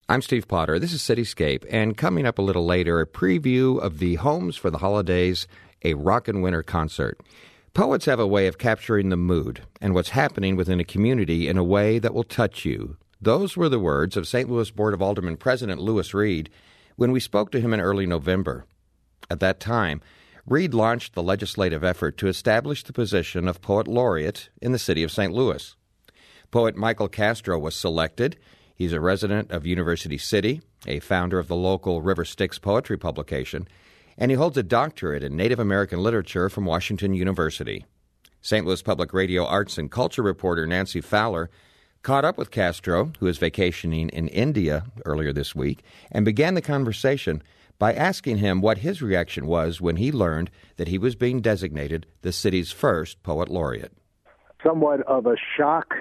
I'm Steve Potter. This is Cityscape, and coming up a little later, a preview of the Homes for the Holidays, a Rockin' Winter concert. Poets have a way of capturing the mood and what's happening within a community in a way that will touch you. Those were the words of St. Louis Board of Aldermen President Louis Reed when we spoke to him in early November. At that time, Reed launched the legislative effort to establish the position of Poet Laureate in the city of St. Louis. Poet Michael Castro was selected. He's a resident of University City, a founder of the local River Styx poetry publication, and he holds a doctorate in Native American literature from Washington University. St. Louis Public Radio arts and culture reporter Nancy Fowler caught up with Castro, who is vacationing in India earlier this week, and began the conversation by asking him what his reaction was when he learned that he was being designated the city's first Poet Laureate. Somewhat of a shock,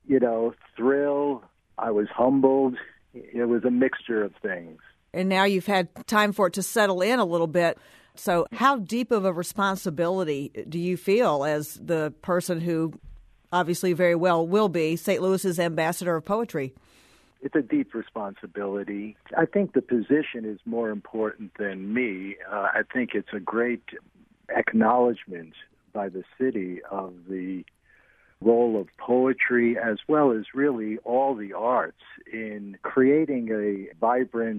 thrill. I was humbled. It was a mixture of things. And now you've had time for it to settle in a little bit. So how deep of a responsibility do you feel as the person who obviously very well will be St. Louis's ambassador of poetry? It's a deep responsibility. I think the position is more important than me. I think it's a great acknowledgement by the city of the role of poetry as well as really all the arts in creating a vibrant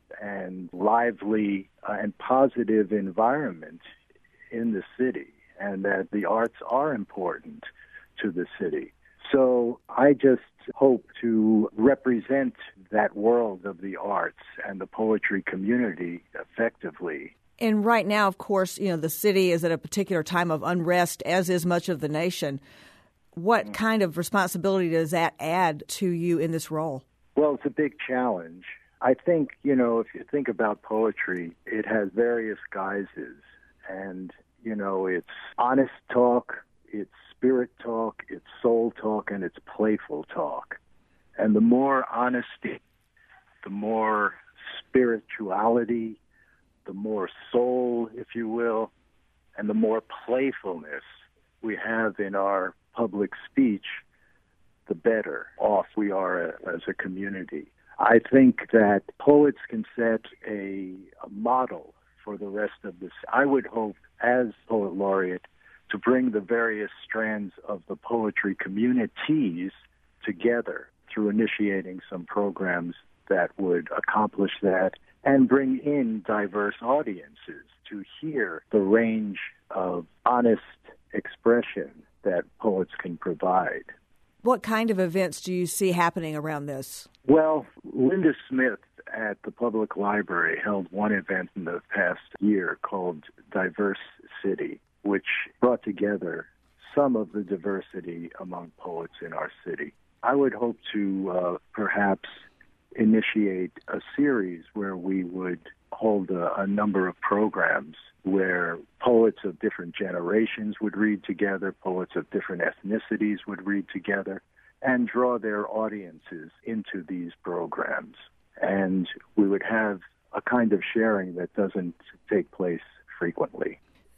and lively and positive environment in the city, and that the arts are important to the city. So I just hope to represent that world of the arts and the poetry community effectively. And right now, of course, the city is at a particular time of unrest, as is much of the nation. What kind of responsibility does that add to you in this role? Well, it's a big challenge. I think, if you think about poetry, it has various guises. And, it's honest talk, it's spirit talk, it's soul talk, and it's playful talk. And the more honesty, the more spirituality, the more soul, if you will, and the more playfulness we have in our public speech, the better off we are as a community. I think that poets can set a model for the rest of this. I would hope, as Poet Laureate, to bring the various strands of the poetry communities together through initiating some programs that would accomplish that and bring in diverse audiences to hear the range of honest expression that poets can provide. What kind of events do you see happening around this? Well, Linda Smith at the Public Library held one event in the past year called Diverse City, which brought together some of the diversity among poets in our city. I would hope to perhaps initiate a series where we would hold a number of programs where poets of different generations would read together, poets of different ethnicities would read together, and draw their audiences into these programs. And we would have a kind of sharing that doesn't take place frequently.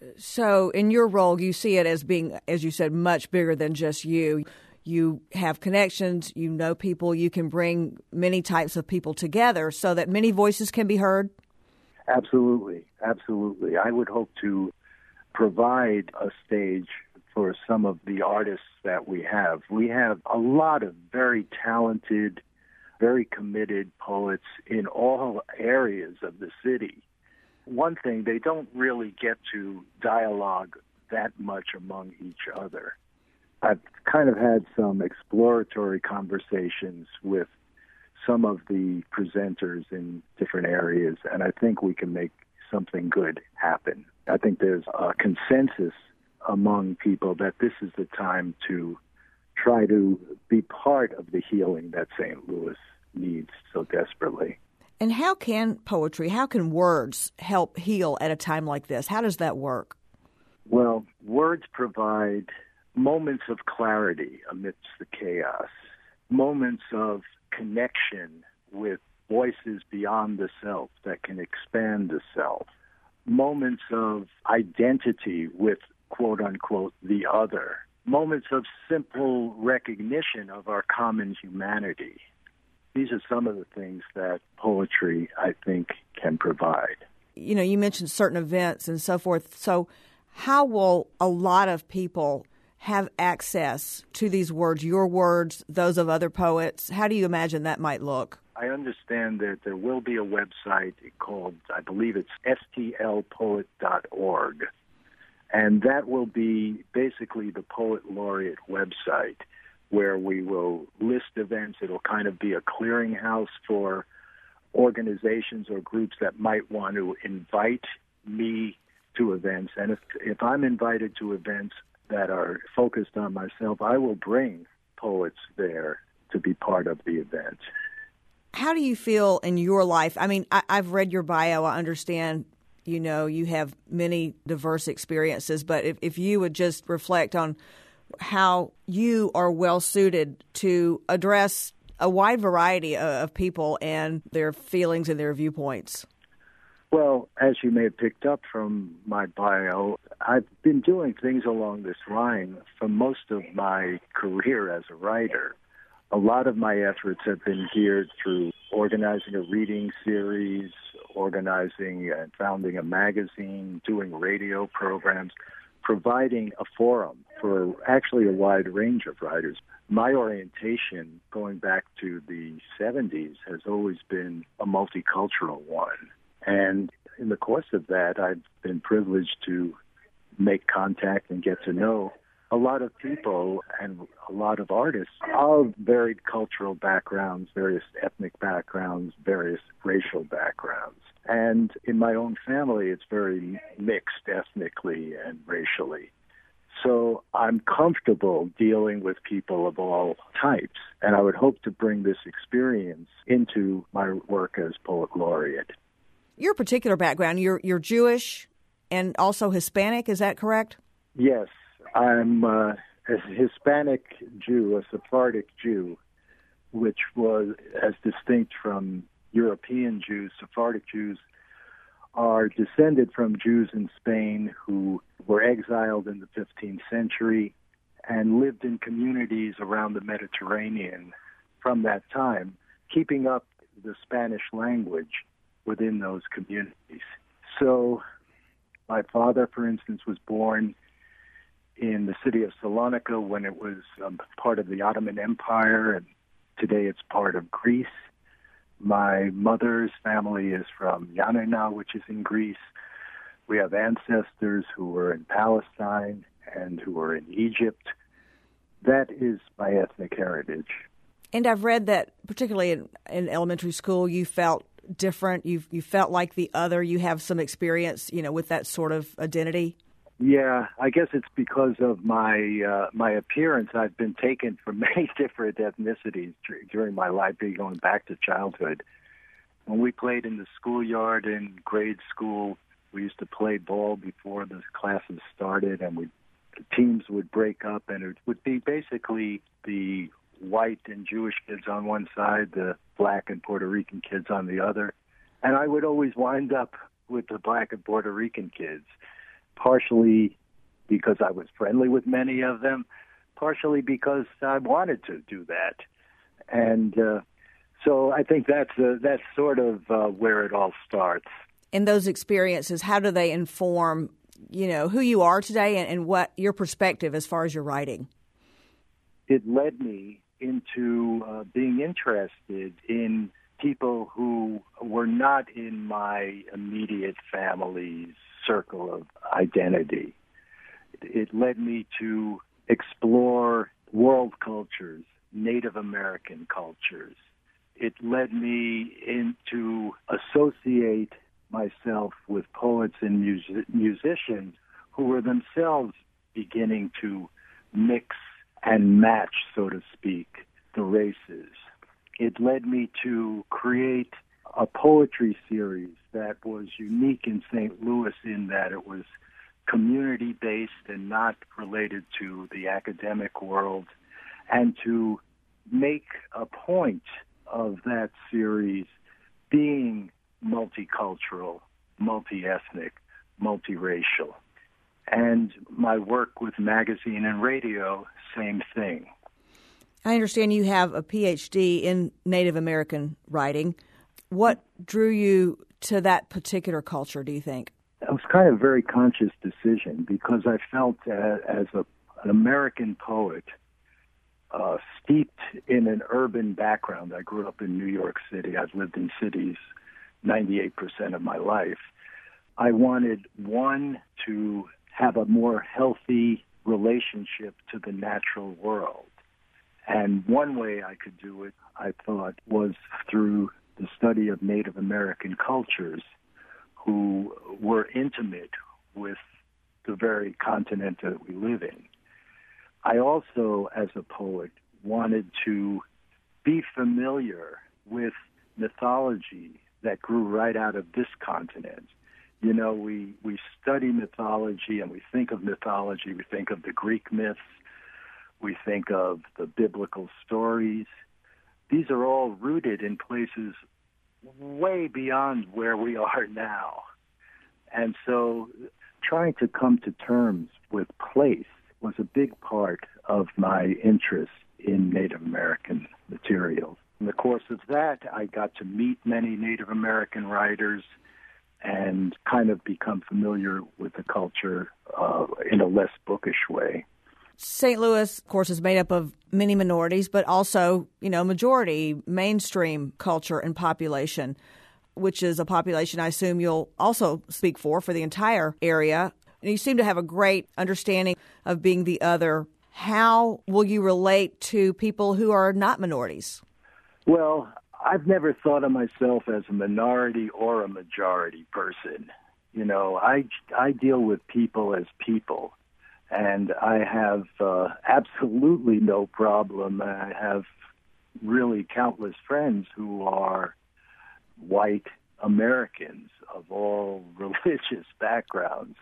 So in your role, you see it as being, as you said, much bigger than just you. You have connections, you know people, you can bring many types of people together so that many voices can be heard? Absolutely, absolutely. I would hope to provide a stage for some of the artists that we have. We have a lot of very talented, very committed poets in all areas of the city. One thing, they don't really get to dialogue that much among each other. I've kind of had some exploratory conversations with some of the presenters in different areas, and I think we can make something good happen. I think there's a consensus among people that this is the time to try to be part of the healing that St. Louis needs so desperately. And how can poetry, how can words help heal at a time like this? How does that work? Well, words provide moments of clarity amidst the chaos, moments of connection with voices beyond the self that can expand the self, moments of identity with, quote-unquote, the other, moments of simple recognition of our common humanity. These are some of the things that poetry, I think, can provide. You know, you mentioned certain events and so forth. So how will a lot of people have access to these words, your words, those of other poets? How do you imagine that might look? I understand that there will be a website called, I believe it's stlpoet.org, and that will be basically the Poet Laureate website where we will list events. It'll kind of be a clearinghouse for organizations or groups that might want to invite me to events. And if I'm invited to events that are focused on myself, I will bring poets there to be part of the event. How do you feel in your life? I mean, I've read your bio. I understand, you know, you have many diverse experiences, but if you would just reflect on how you are well suited to address a wide variety of people and their feelings and their viewpoints. Well, as you may have picked up from my bio, I've been doing things along this line for most of my career as a writer. A lot of my efforts have been geared through organizing a reading series, organizing and founding a magazine, doing radio programs, providing a forum for actually a wide range of writers. My orientation, going back to the 70s, has always been a multicultural one. And in the course of that, I've been privileged to make contact and get to know a lot of people and a lot of artists of varied cultural backgrounds, various ethnic backgrounds, various racial backgrounds. And in my own family, it's very mixed ethnically and racially. So I'm comfortable dealing with people of all types, and I would hope to bring this experience into my work as Poet Laureate. Your particular background, you're Jewish and also Hispanic, is that correct? Yes, I'm a Hispanic Jew, a Sephardic Jew, which was as distinct from European Jews. Sephardic Jews are descended from Jews in Spain who were exiled in the 15th century and lived in communities around the Mediterranean from that time, keeping up the Spanish language within those communities. So my father, for instance, was born in the city of Salonika when it was part of the Ottoman Empire, and today it's part of Greece. My mother's family is from Ioannina, which is in Greece. We have ancestors who were in Palestine and who were in Egypt. That is my ethnic heritage. And I've read that, particularly in elementary school, you felt different. You felt like the other. You have some experience, you know, with that sort of identity. Yeah, I guess it's because of my my appearance. I've been taken for many different ethnicities during my life, going back to childhood. When we played in the schoolyard in grade school, we used to play ball before the classes started, and the teams would break up, and it would be basically the white and Jewish kids on one side, the black and Puerto Rican kids on the other. And I would always wind up with the black and Puerto Rican kids, partially because I was friendly with many of them, partially because I wanted to do that. And so I think that's sort of where it all starts. And those experiences, how do they inform, you know, who you are today and what your perspective as far as your writing? It led me into being interested in people who were not in my immediate family's circle of identity. It led me to explore world cultures, Native American cultures. It led me into associate myself with poets and musicians who were themselves beginning to mix and match, so to speak, the races. It led me to create a poetry series that was unique in St. Louis in that it was community-based and not related to the academic world, and to make a point of that series being multicultural, multi-ethnic, multiracial. And my work with magazine and radio, same thing. I understand you have a PhD in Native American writing. What drew you to that particular culture, do you think? It was kind of a very conscious decision because I felt as an American poet, steeped in an urban background. I grew up in New York City. I've lived in cities 98% of my life. I wanted, one, to have a more healthy relationship to the natural world. And one way I could do it, I thought, was through the study of Native American cultures who were intimate with the very continent that we live in. I also, as a poet, wanted to be familiar with mythology that grew right out of this continent. You know, we study mythology and we think of mythology. We think of the Greek myths. We think of the biblical stories. These are all rooted in places way beyond where we are now. And so trying to come to terms with place was a big part of my interest in Native American materials. In the course of that, I got to meet many Native American writers and kind of become familiar with the culture in a less bookish way. St. Louis, of course, is made up of many minorities, but also, majority mainstream culture and population, which is a population I assume you'll also speak for the entire area. And you seem to have a great understanding of being the other. How will you relate to people who are not minorities? Well, I've never thought of myself as a minority or a majority person. I deal with people as people, and I have absolutely no problem. I have really countless friends who are white Americans of all religious backgrounds.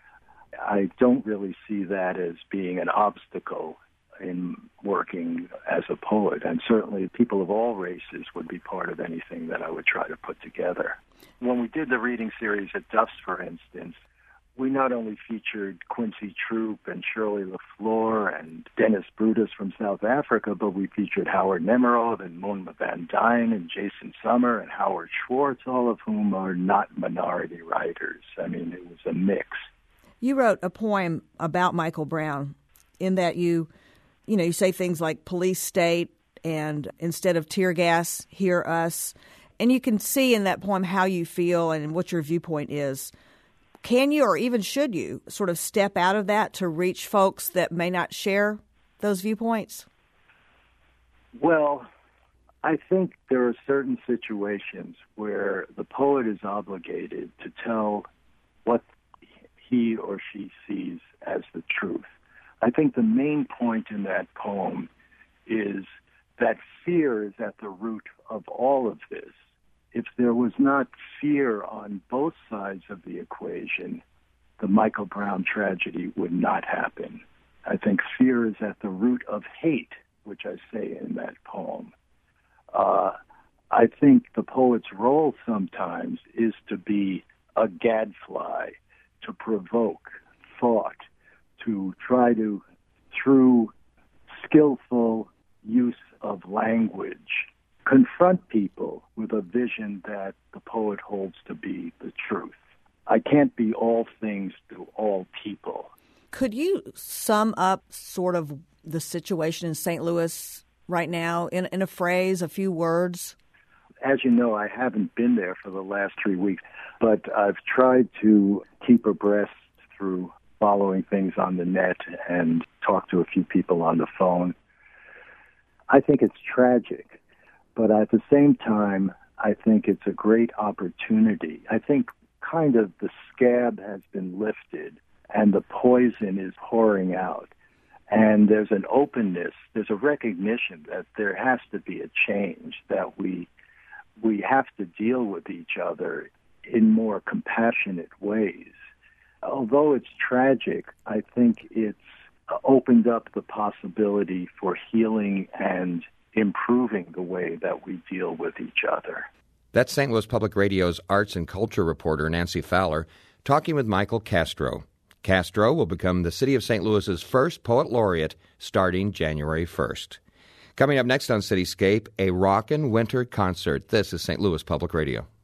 I don't really see that as being an obstacle in working as a poet, and certainly people of all races would be part of anything that I would try to put together. When we did the reading series at Duff's, for instance, we not only featured Quincy Troop and Shirley LaFleur and Dennis Brutus from South Africa, but we featured Howard Nemerov and Monma Van Dyne and Jason Summer and Howard Schwartz, all of whom are not minority writers. I mean, it was a mix. You wrote a poem about Michael Brown in that you say things like police state and instead of tear gas, hear us. And you can see in that poem how you feel and what your viewpoint is. Can you, or even should you, sort of step out of that to reach folks that may not share those viewpoints? Well, I think there are certain situations where the poet is obligated to tell what he or she sees as the truth. I think the main point in that poem is that fear is at the root of all of this. If there was not fear on both sides of the equation, the Michael Brown tragedy would not happen. I think fear is at the root of hate, which I say in that poem. I think the poet's role sometimes is to be a gadfly, to provoke thought, to try to, through skillful use of language, confront people with a vision that the poet holds to be the truth. I can't be all things to all people. Could you sum up sort of the situation in St. Louis right now in a phrase, a few words? As you know, I haven't been there for the last 3 weeks, but I've tried to keep abreast through following things on the net and talk to a few people on the phone. I think it's tragic, but at the same time, I think it's a great opportunity. I think kind of the scab has been lifted and the poison is pouring out. And there's an openness, there's a recognition that there has to be a change, that we have to deal with each other in more compassionate ways. Although it's tragic, I think it's opened up the possibility for healing and improving the way that we deal with each other. That's St. Louis Public Radio's arts and culture reporter, Nancy Fowler, talking with Michael Castro. Castro will become the City of St. Louis's first poet laureate starting January 1st. Coming up next on Cityscape, a rockin' winter concert. This is St. Louis Public Radio.